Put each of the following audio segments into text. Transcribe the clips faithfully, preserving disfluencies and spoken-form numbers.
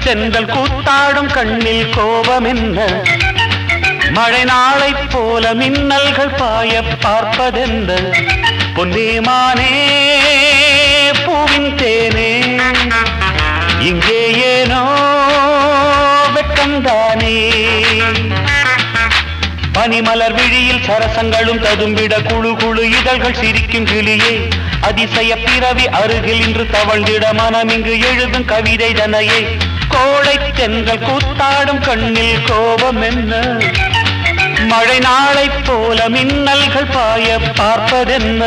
தென்றல் கூத்தாடும் கண்ணில் கோபம் என்ன? மழை நாளைப் போல மின்னல்கள் பாய பார்ப்பதென்ன? பொன்னே மானே பூவின் தேனே, இங்கே ஏனோ வெட்கம்தானே. பனிமலர் விழியில் சரசங்களும் ததும்பிட குழு குழு இதழ்கள் சிரிக்கும் கிளியே, அதிசய பிறவி அருகில் இன்று தவழ்ந்திட மனம் இங்கு எழுதும் கவிதை தனையே. கோடை தென்றல் கூத்தாடும் கண்ணில் கோபம் என்ன? மழை நாளைப் போல மின்னல்கள் பாய பார்ப்பதென்ன?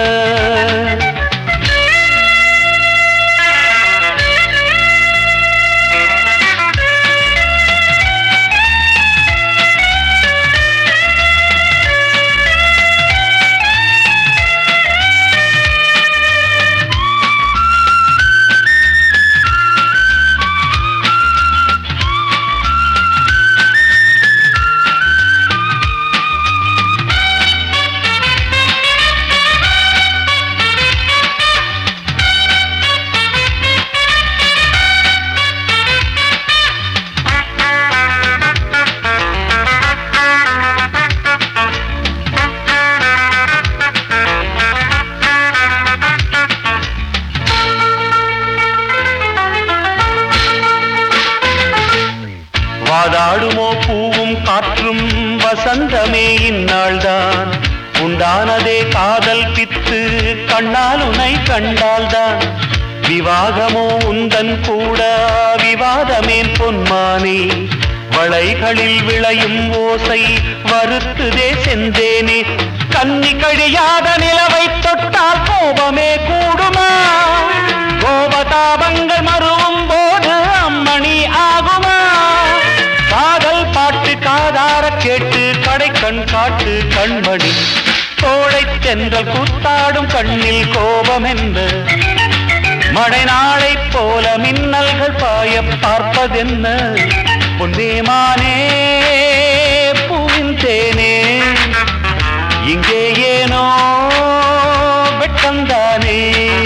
வாதாடுமோ பூவும் காற்றும் வசந்தமே இந்நாள்தான், உண்டானதே காதல் பித்து கண்ணால் உனை கண்டால்தான். விவாகமோ உந்தன் கூட விவாதமேன் பொன்மானே, வளைகளில் விளையும் ஓசை வருத்துதே செந்தேனே. கன்னி கழியாத நிலவை தொட்டால் கோபமே கூடுமா? கோபதாபங்கள் மறுவும் போது அம்மணி ஆகுமா? காதல் பாட்டு காதார கேட்டு கடை கண் காட்டு கண்மணி. கோடை தென்றல் கூத்தாடும் கண்ணில் கோபம் என்ன? மழை நாளைப் போல மின்னல்கள் பாய பார்ப்பதென்ன? பொன்னே மானே பூவின் தேனே, இங்கே ஏனோ வெட்கம்தானே.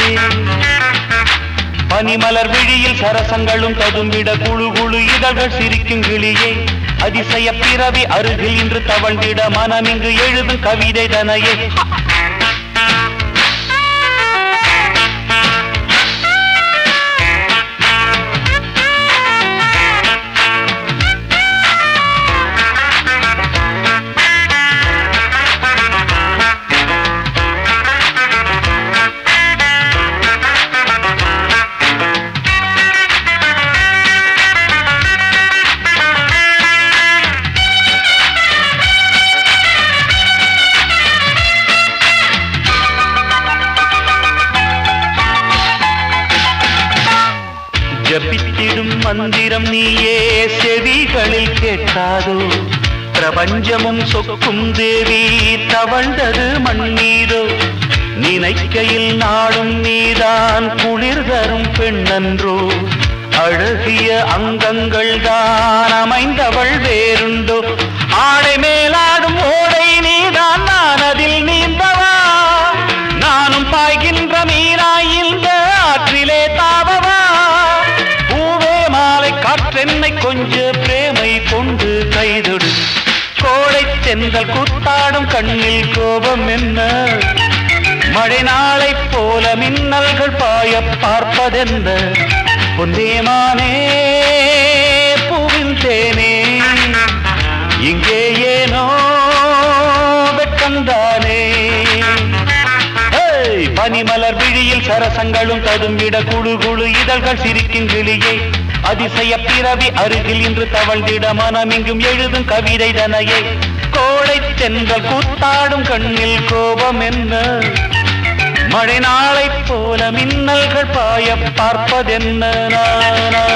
பனிமலர் விழியில் சரசங்களும் ததும்பிட குழு குழு இதழ்கள் சிரிக்கும் கிளியே, அதிசய பிறவி அருகில் இன்று தவழ்ந்திட மனம் இங்கு எழுதும் கவிதை தனையே. ஜபித்திடும் மந்திரம் நீயே செவிகளில் கேட்காதோ? பிரபஞ்சமும் சொக்கும் தேவி தவழ்ந்தது மண்ணீரோ? நினைக்கையில் நாடும் நீதான் குளிர் தரும் பெண்ணன்றோ? அழகிய அங்கங்கள் தான் அமைந்தவள் வேறுண்டோ? ஆடை மேலாடும் ஓடை நீதான், நான் அதில் நீந்தவா? நானும் பாய்கின்ற மீனாய் இந்த ஆற்றிலே தாவவா? காற்றென்னை கொஞ்ச பிரேமை கொண்டு கைதொடு. கோடை தென்றல் கூத்தாடும் கண்ணில் கோபம் என்ன? மழை நாளைப் போல மின்னல்கள் பாய பார்ப்பதென்ன? பொன்னே மானே பூவின் தேனே, இங்கே ஏனோ வெட்கம்தானே. பனிமலர் விழியில் சரசங்களும் ததும்பிட குழு குழு இதழ்கள் சிரிக்கும் கிளியே, அதிசய பிறவி அருகில் இன்று தவழ்ந்திட மனம் இங்கும் எழுதும் கவிதை தனையே. கோடை தென்றல் கூத்தாடும் கண்ணில் கோபம் என்ன? மழை நாளைப் போல மின்னல்கள் பாய பார்ப்பதென்ன?